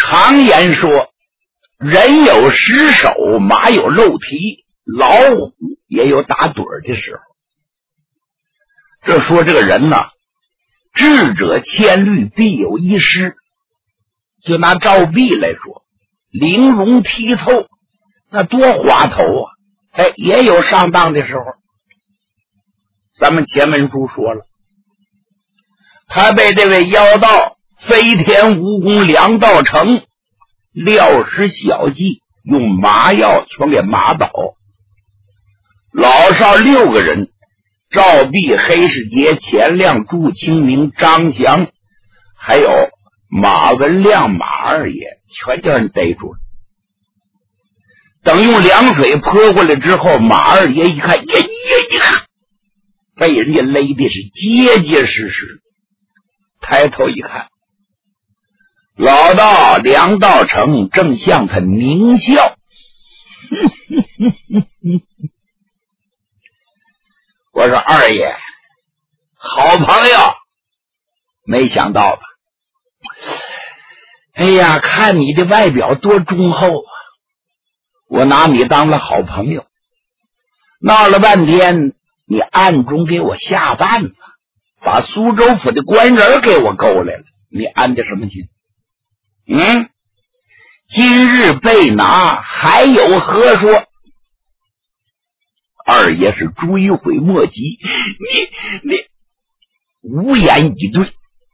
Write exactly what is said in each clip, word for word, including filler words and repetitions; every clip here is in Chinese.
常言说，人有失手，马有漏蹄，老虎也有打盹儿的时候。这说这个人呐，智者千虑，必有一失。就拿赵壁来说，玲珑剔透，那多滑头啊！哎，也有上当的时候。咱们前文书说了，他被这位妖道飞天蜈蚣梁道成料施小计，用麻药全给麻倒。老少六个人，赵壁、黑世杰、钱亮、祝清明、张祥，还有马文亮、马二爷，全叫人逮住了。等用凉水泼过来之后，马二爷一看，呀呀呀，被人家勒的是结结实实。抬头一看，老道梁道成正向他狞笑。我说二爷，好朋友，没想到吧？哎呀，看你的外表多忠厚啊！我拿你当了好朋友，闹了半天，你暗中给我下绊子，把苏州府的官人给我勾来了，你安的什么心？嗯，今日被拿，还有何说？二爷是追悔莫及，你你无言以对。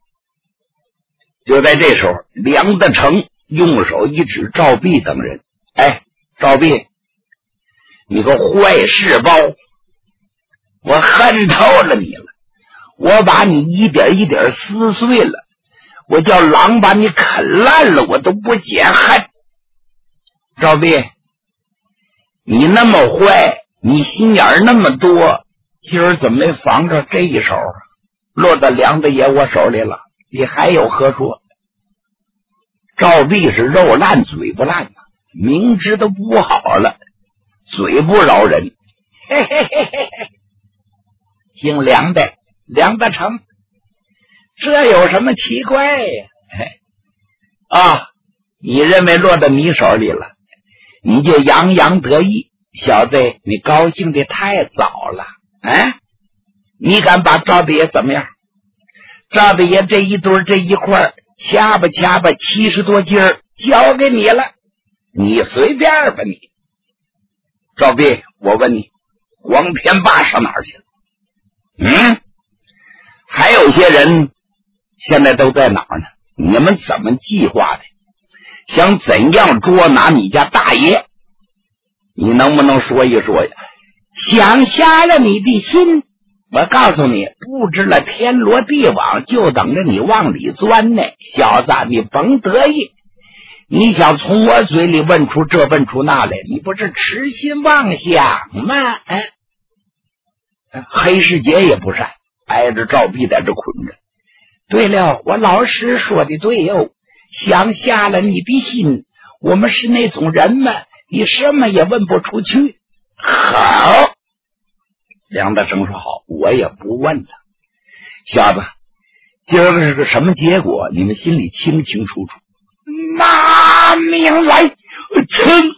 就在这时候，梁德成用手一指赵壁等人，哎，赵壁，你个坏事包，我恨透了你了，我把你一点一点撕碎了，我叫狼把你啃烂了，我都不减恨。赵壁，你那么坏，你心眼那么多，今儿怎么没防着这一手？落到梁大爷我手里了，你还有何说？赵壁是肉烂嘴不烂，明知道不好了，嘴不饶人。嘿嘿嘿嘿嘿，姓梁的，梁大成，这有什么奇怪呀？啊，你认为落到你手里了，你就洋洋得意，小子，你高兴的太早了。啊，你敢把赵大爷怎么样？赵大爷这一堆这一块掐吧掐吧七十多斤儿交给你了，你随便吧你。赵壁，我问你，黄天霸上哪儿去了？嗯，还有些人现在都在哪儿呢？你们怎么计划的？想怎样捉拿你家大爷？你能不能说一说呀？想瞎了你的心，我告诉你，布置了天罗地网，就等着你往里钻呢。小子，你甭得意，你想从我嘴里问出这问出那来，你不是痴心妄想吗？哎，黑世杰也不善，挨着赵壁在这捆着。对了，我老师说的对哟，想瞎了你的心，我们是那种人嘛，你什么也问不出去。好，梁大成说好，我也不问了。小子，今儿个是个什么结果，你们心里清清楚楚。拿命来！噌，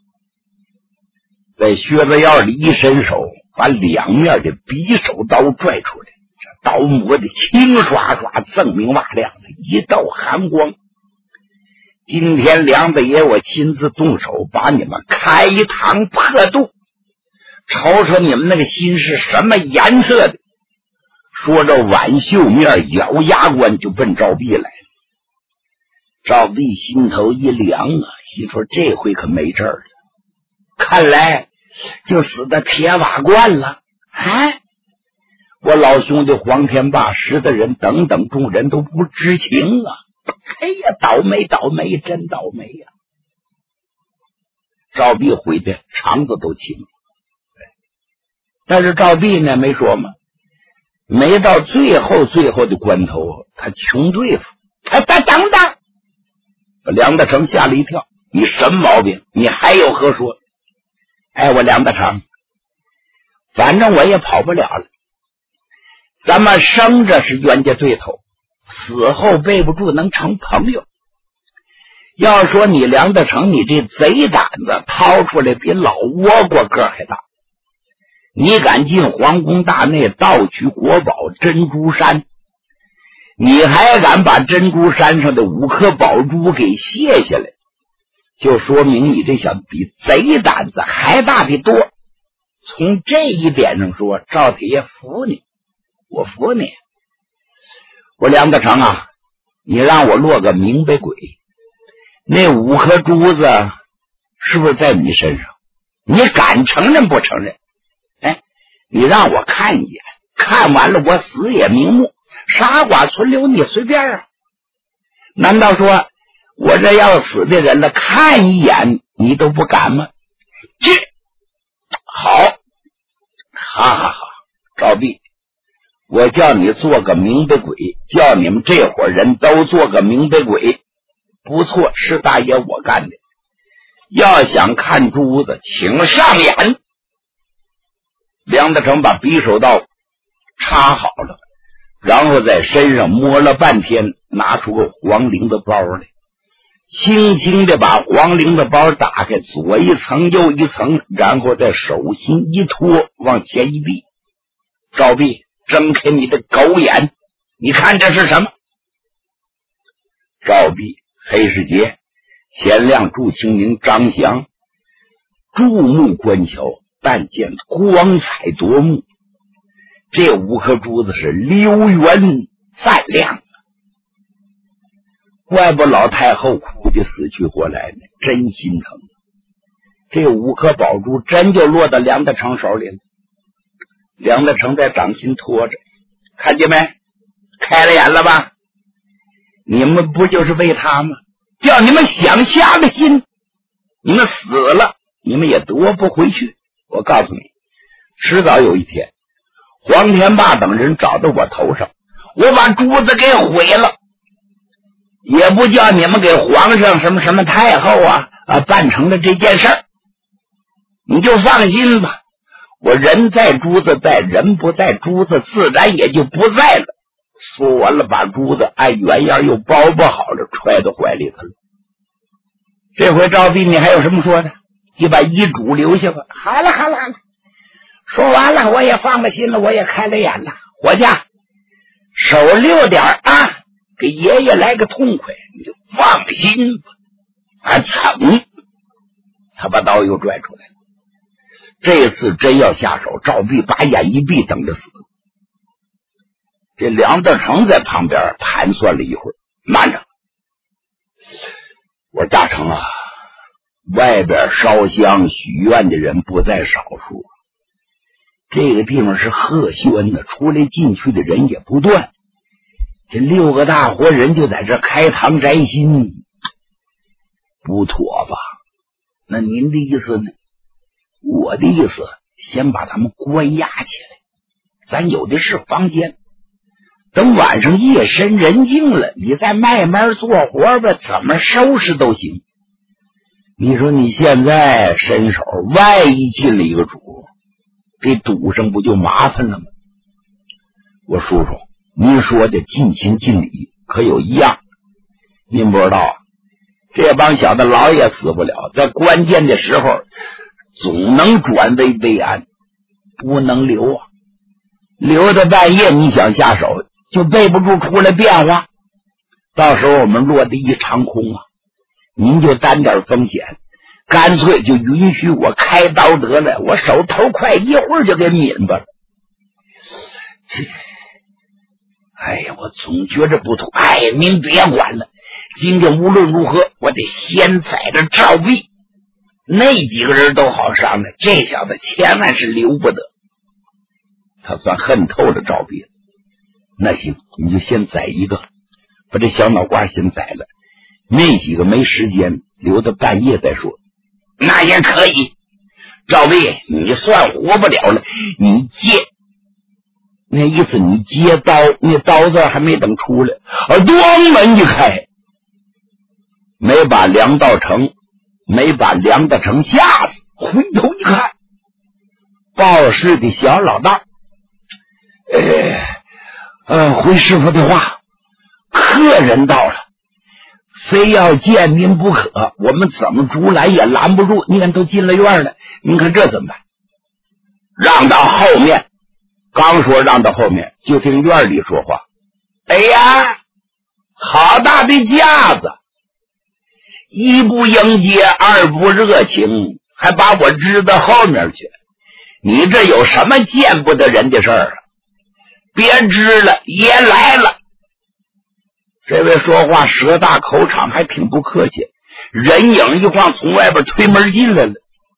在靴子腰里一伸手，把两面的匕首刀拽出来，这刀磨的青刷刷，锃明瓦亮的一道寒光。今天梁大爷我亲自动手，把你们开膛破肚，瞅瞅你们那个心是什么颜色的。说着挽袖面咬牙关就奔赵壁来了。赵壁心头一凉啊，心说这回可没这儿了，看来就死在铁瓦罐了。哎，我老兄弟黄天霸、石大人等等众人都不知情啊！哎呀，倒霉倒霉，真倒霉呀、啊！赵壁悔的肠子都青了，但是赵壁呢没说嘛，没到最后最后的关头，他穷对付。他他等等，梁大成吓了一跳，你什么毛病？你还有何说？哎，我梁大成，反正我也跑不了了。咱们生着是冤家对头，死后背不住能成朋友。 要说你梁德成，你这贼胆子掏出来比老倭瓜个还大，你敢进皇宫大内盗取国宝珍珠山，你还敢把珍珠山上的五颗宝珠给卸下来，就说明你这小子比贼胆子还大的多。从这一点上说，赵铁爷服你，我服你。我梁德成啊，你让我落个明白鬼，那五颗珠子是不是在你身上？你敢承认不承认？哎，你让我看一眼，看完了我死也瞑目，傻瓜存留你随便啊。难道说我这要死的人了，看一眼你都不敢吗？这好，哈哈哈！赵弼，我叫你做个明白鬼，叫你们这伙人都做个明白鬼，不错，是大爷我干的。要想看珠子，请上眼。梁德成把匕首刀插好了，然后在身上摸了半天，拿出个黄绫的包来，轻轻的把黄绫的包打开，左一层右一层，然后在手心一托，往前一闭。赵弼，睁开你的狗眼，你看这是什么？赵弼、黑世杰、钱亮、祝清明、张翔注目观瞧，但见光彩夺目，这五颗珠子是流圆赞亮，怪不老太后哭的死去活来呢，真心疼。这五颗宝珠真就落到梁德成手里了。梁德成在掌心托着，看见没？开了眼了吧？你们不就是为他吗？叫你们想瞎了心，你们死了，你们也夺不回去。我告诉你，迟早有一天，黄天霸等人找到我头上，我把珠子给毁了，也不叫你们给皇上什么什么太后啊啊办成了这件事儿，你就放心吧。我人在珠子在，人不在珠子自然也就不在了。说完了，把珠子按原样又包包好了，揣到怀里头了。这回赵弼，你还有什么说的？你把遗嘱留下吧。好了好了好了，说完了，我也放了心了，我也开了眼了。伙计，手溜点啊，给爷爷来个痛快，你就放心吧。啊，噌，他把刀又拽出来了。这次真要下手，赵弼把眼一闭，等着死。这梁德成在旁边盘算了一会儿，慢着，我说大成啊，外边烧香许愿的人不在少数，这个地方是鹤轩的，出来进去的人也不断，这六个大活人就在这开堂摘心，不妥吧？那您的意思呢？我的意思，先把他们关押起来，咱有的是房间，等晚上夜深人静了，你再慢慢做活吧，怎么收拾都行。你说你现在伸手，万一进了一个主，这赌上不就麻烦了吗？我叔叔，您说的尽情尽礼，可有一样您不知道啊？这帮小子老也死不了，在关键的时候总能转危为安，不能留啊！留到半夜，你想下手就备不住出来变化，到时候我们落得一场空啊！您就担点风险，干脆就允许我开刀得了，我手头快，一会儿就给抿巴了。这，哎呀，我总觉着不妥。哎呀，您别管了，今天无论如何，我得先宰着赵弼。那几个人都好商量，这小子千万是留不得。他算恨透了赵弼了。那行，你就先宰一个，把这小脑瓜先宰了，那几个没时间，留到半夜再说。那也可以。赵弼，你算活不了了，你接，那意思你接刀，那刀子还没等出来，啊，咣门一开，没把梁道成没把梁德成吓死，回头一看，报事的小老大，呃呃，回师傅的话，客人到了， 非要见您不可，我们怎么阻拦也拦不住。你看都进了院了，您看这怎么办？让到后面。刚说让到后面，就听院里说话：哎呀，好大的架子，一不迎接，二不热情，还把我支到后面去，你这有什么见不得人的事儿啊？别支了，爷来了。这位说话舌大口长，还挺不客气，人影一晃从外边推门进来了。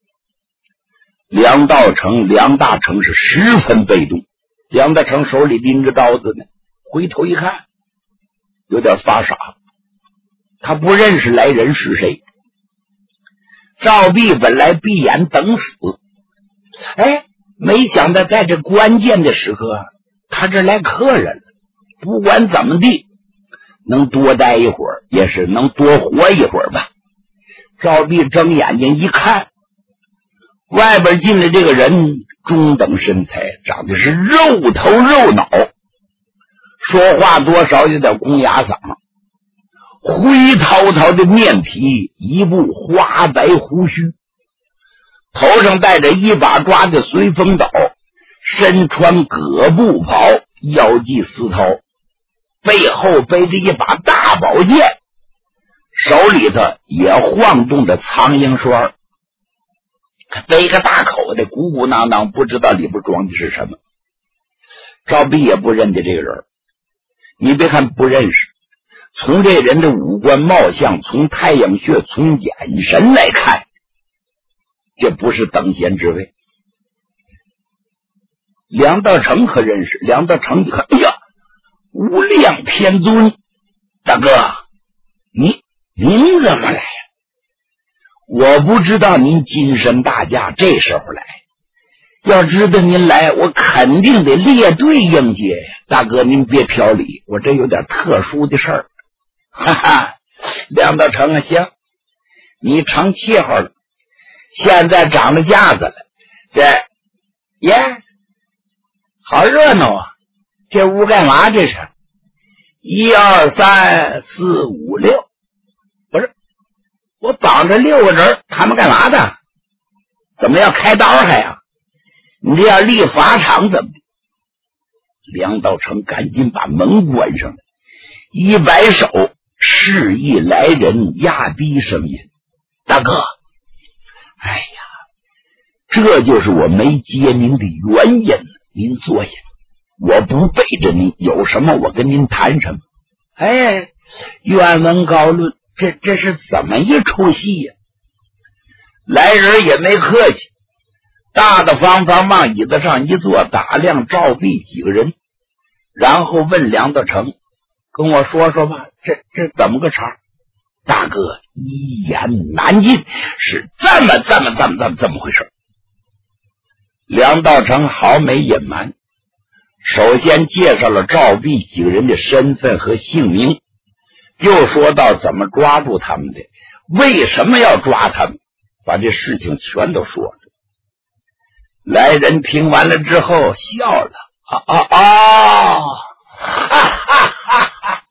梁道成梁大成是十分被动，梁大成手里拎着刀子呢，回头一看有点发傻，他不认识来人是谁。赵壁本来闭眼等死，哎，没想到在这关键的时刻，他这来客人了，不管怎么地能多待一会儿，也是能多活一会儿吧。赵壁睁眼睛一看，外边进来这个人中等身材，长得是肉头肉脑，说话多少有点公鸭嗓，灰涛涛的面皮，一部花白胡须，头上戴着一把抓的随风倒，身穿葛布袍，腰系丝绦，背后背着一把大宝剑，手里头也晃动着苍蝇栓，背个大口袋，鼓鼓囊囊，不知道里边装的是什么。赵壁也不认得这个人，你别看不认识，从这人的五官貌相，从太阳穴，从眼神来看，这不是等闲之辈。梁道成可认识，梁道成一看，哎呀，无量天尊，大哥，你您怎么来呀？我不知道您金身大驾，这时候来，要知道您来，我肯定得列队迎接呀。大哥您别飘礼，我这有点特殊的事儿。哈哈，梁道成啊，行，你成气候了，现在长了架子了，这耶，好热闹啊！这屋干嘛？这是一二三四五六，不是我绑着六个人，他们干嘛的？怎么要开刀还呀？你这要立法场怎么的？梁道成赶紧把门关上了，一摆手示意来人压低声音：大哥，哎呀，这就是我没接您的原因，您坐下，我不背着您，有什么我跟您谈什么。哎，愿闻高论，这这是怎么一出戏呀？来人也没客气，大大方方往椅子上一坐，打量赵壁几个人，然后问梁道成：跟我说说吧，这这怎么个茬？大哥一言难尽，是这么这么这么这么这么回事。梁道成毫没隐瞒，首先介绍了赵壁几个人的身份和姓名，又说到怎么抓住他们的，为什么要抓他们，把这事情全都说了。来人听完了之后笑了，啊啊啊！哈哈哈哈！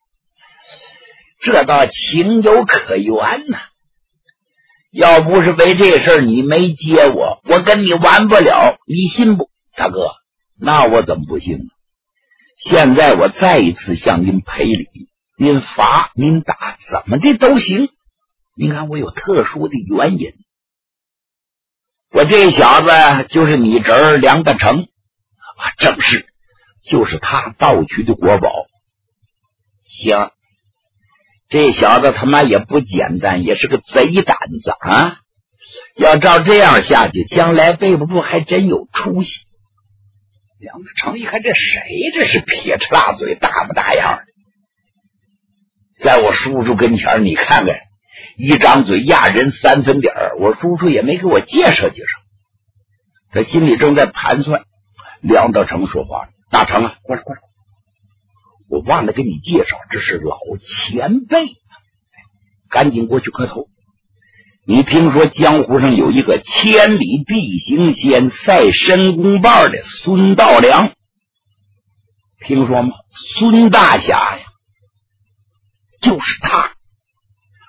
这倒情有可原呐、啊！要不是为这事儿你没接我，我跟你完不了，你信不？大哥，那我怎么不信呢？现在我再一次向您赔礼，您罚您打怎么的都行。您看我有特殊的原因，我这小子就是你侄儿梁大成啊，正是，就是他盗取的国宝。行，这小子他妈也不简单，也是个贼胆子啊！要照这样下去，将来背不住还真有出息。梁子成一看，这谁？这是撇着大嘴，大不大样的？在我叔叔跟前，你看看，一张嘴压人三分点儿，我叔叔也没给我介绍介绍。他心里正在盘算。梁道成说话：“大成啊，过来过来，我忘了给你介绍，这是老前辈，赶紧过去磕头。你听说江湖上有一个千里地行仙赛神功棒的孙道良，听说吗？孙大侠呀，就是他。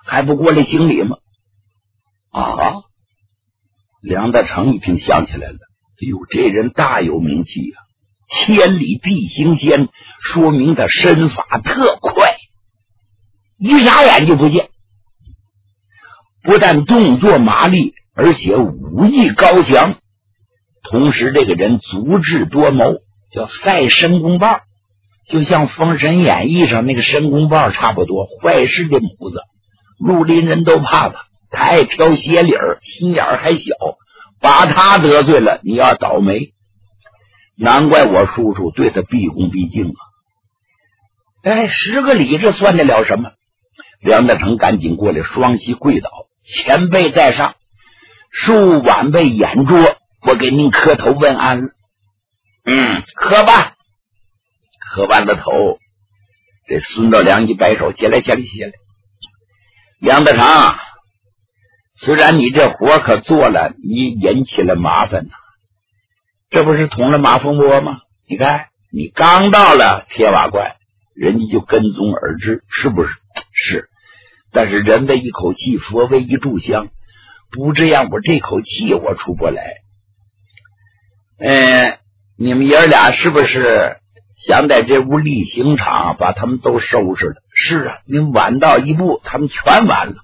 还不过来行礼吗？啊！梁大成一听想起来了，哎呦，这人大有名气呀、啊，千里地行仙，说明他身法特快，一眨眼就不见。不但动作麻利，而且武艺高强，同时这个人足智多谋，叫赛申公豹，就像《封神演义》上那个申公豹差不多，坏事的母子，绿林人都怕他，他爱挑鞋理儿，心眼儿还小，把他得罪了，你要倒霉。难怪我叔叔对他毕恭毕敬啊！哎，十个礼这算得了什么？梁大成赶紧过来，双膝跪倒，前辈在上，恕晚辈眼拙，我给您磕头问安了。嗯，磕吧。磕完了头，这孙道良一摆手，起来起来起来。梁大成，虽然你这活可做了，你引起了麻烦呐、啊，这不是捅了马蜂窝吗？你看你刚到了铁瓦关，人家就跟踪而至，是不是？是。但是人的一口气，佛为一炷香，不这样我这口气我出不来。嗯，你们爷俩是不是想在这屋立刑场，把他们都收拾了？是啊，您晚到一步，他们全完了。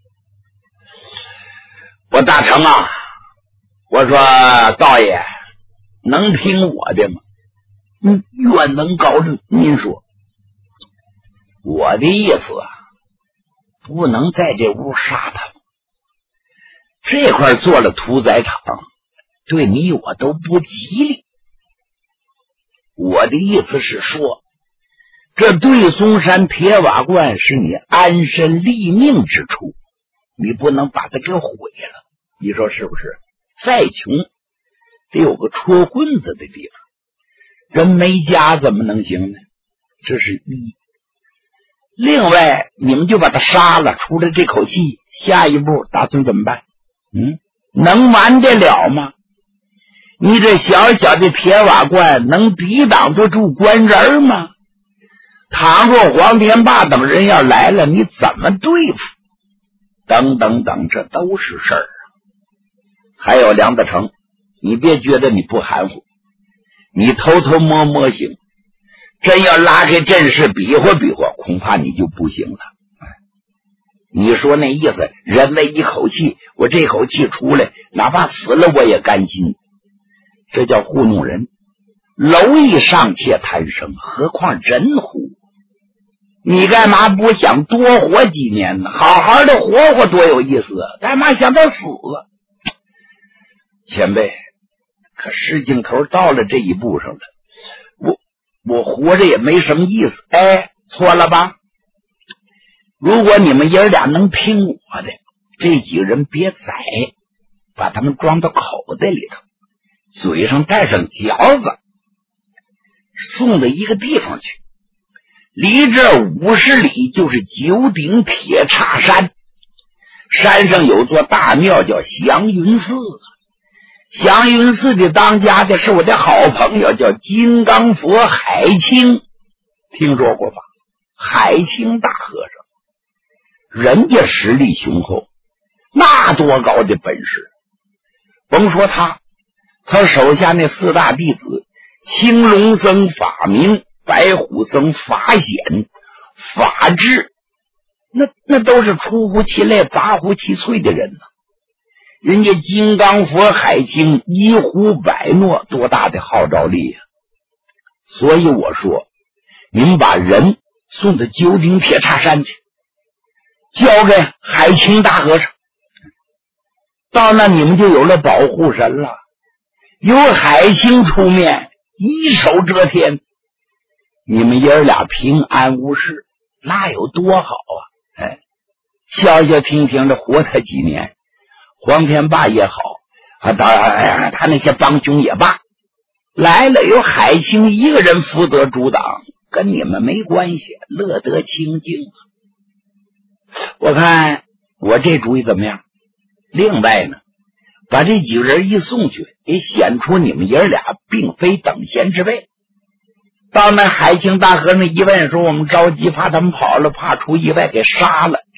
我大成啊，我说道爷，能听我的吗？嗯，愿能高正。您说，我的意思啊，不能在这屋杀他们。这块做了屠宰场，对你我都不吉利。我的意思是说，这对松山铁瓦罐是你安身立命之处，你不能把它给毁了。你说是不是？再穷得有个戳棍子的地方，人没家怎么能行呢？这是一。另外，你们就把他杀了，出了这口气，下一步打算怎么办？嗯，能完得了吗？你这小小的铁瓦罐能抵挡得住官人吗？倘若黄天霸等人要来了，你怎么对付？等等等，这都是事儿啊。还有梁大成，你别觉得你不含糊，你偷偷摸摸行，真要拉开阵势比划比划，恐怕你就不行了。你说那意思，人为一口气，我这口气出来，哪怕死了我也甘心，这叫糊弄人。蝼蚁尚且贪生，何况人乎？你干嘛不想多活几年呢？好好的活活多有意思啊！干嘛想到死啊？前辈，可事情头到了这一步上了，我我活着也没什么意思。哎，错了吧？如果你们爷俩能听我的，这几个人别宰，把他们装到口袋里头，嘴上带上嚼子，送到一个地方去。离这五十里就是九鼎铁叉山，山上有座大庙叫祥云寺，祥云寺的当家的是我的好朋友，叫金刚佛海清，听说过吧？海清大和尚，人家实力雄厚，那多高的本事！甭说他，他手下那四大弟子，青龙僧法明、白虎僧法显、法治，那那都是出乎其类拔乎其萃的人呢。人家金刚佛海清一呼百诺，多大的号召力呀、啊！所以我说，你们把人送到九鼎铁叉山去，交给海清大和尚，到那你们就有了保护神了。由海清出面，一手遮天，你们爷儿俩平安无事，那有多好啊！哎，消消停停的活他几年，黄天霸也好啊，当然他那些帮凶也罢，来了有海清一个人负责主挡，跟你们没关系，乐得清净。我看我这主意怎么样？另外呢，把这几个人一送去，也显出你们爷儿俩并非等闲之辈。到那海清大和尚一问说，我们着急，怕他们跑了，怕出意外给杀了，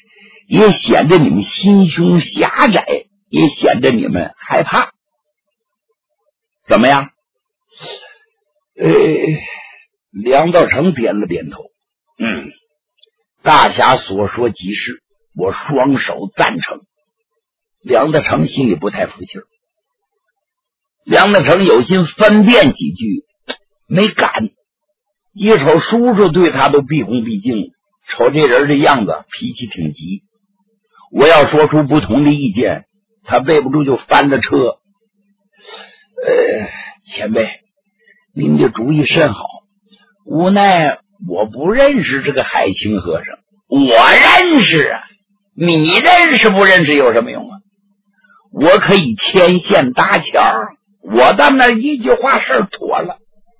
也显得你们心胸狭窄，也显得你们害怕。怎么样？呃，梁道成点了点头，嗯，大侠所说极是，我双手赞成。梁道成心里不太服气儿，梁道成有心分辨几句，没敢。一瞅叔叔对他都毕恭毕敬，瞅这人的样子脾气挺急，我要说出不同的意见，他背不住就翻了车。呃，前辈，您的主意甚好，无奈我不认识这个海清和尚。我认识啊，你认识不认识有什么用啊？我可以牵线搭桥，我到那一句话事儿妥了。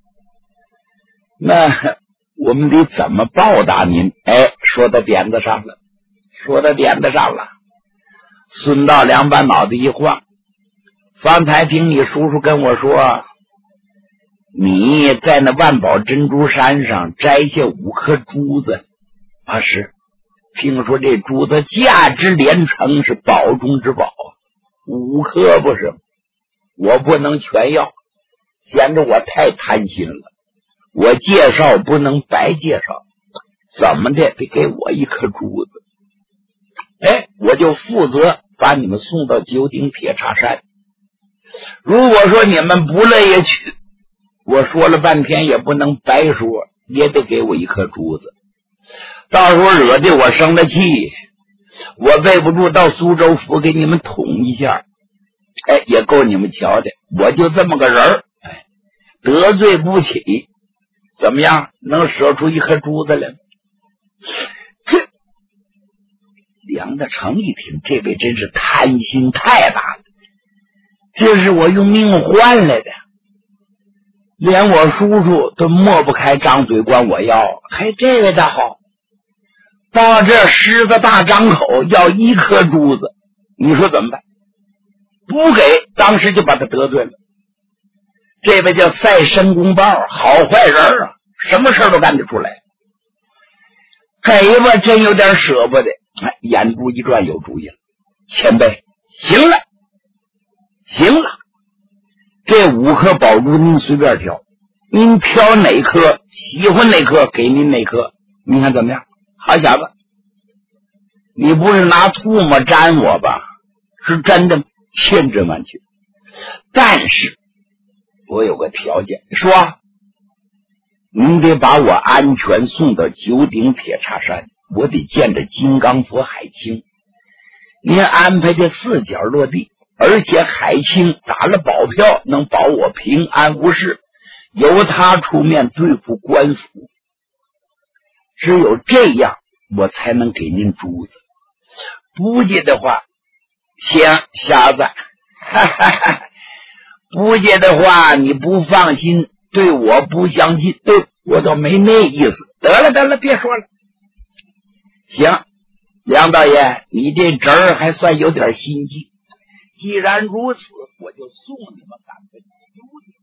那我们得怎么报答您？哎，说到点子上了，说到点子上了。孙道良把脑袋一晃，方才听你叔叔跟我说，你在那万宝珍珠山上摘下五颗珠子啊，是听说这珠子价值连城，是宝中之宝，五颗不是，我不能全要，显得我太贪心了。我介绍不能白介绍，怎么的得给我一颗珠子。哎，我就负责把你们送到九鼎铁叉山。如果说你们不乐意去，我说了半天也不能白说，也得给我一颗珠子。到时候惹得我生了气，我背不住到苏州府给你们捅一下，哎，也够你们瞧的。我就这么个人儿，哎，得罪不起。怎么样，能舍出一颗珠子来？这梁大成一听，这位真是贪心太大了，这是我用命换来的，连我叔叔都抹不开张嘴管我要，还这位的好，到这狮子大张口要一颗珠子，你说怎么办？不给，当时就把他得罪了。这位叫赛申公豹，好坏人啊，什么事都干得出来。给吧，真有点舍不得。哎，眼珠一转，有主意了。前辈，行了，行了，这五颗宝珠您随便挑，您挑哪颗，喜欢哪颗给您哪颗，您看怎么样？好小子，你不是拿唾沫沾我吧？是真的，千真万确。但是我有个条件，说您得把我安全送到九鼎铁叉山，我得见着金刚佛海清，您安排的四脚落地，而且海清打了保票能保我平安无事，由他出面对付官府，只有这样我才能给您珠子，不介的话，行，小子，哈哈哈，不介的话你不放心，对我不相信，对我倒没那意思。得了得了，别说了。行，梁大爷，你这侄儿还算有点心机。既然如此，我就送你们赶回九鼎。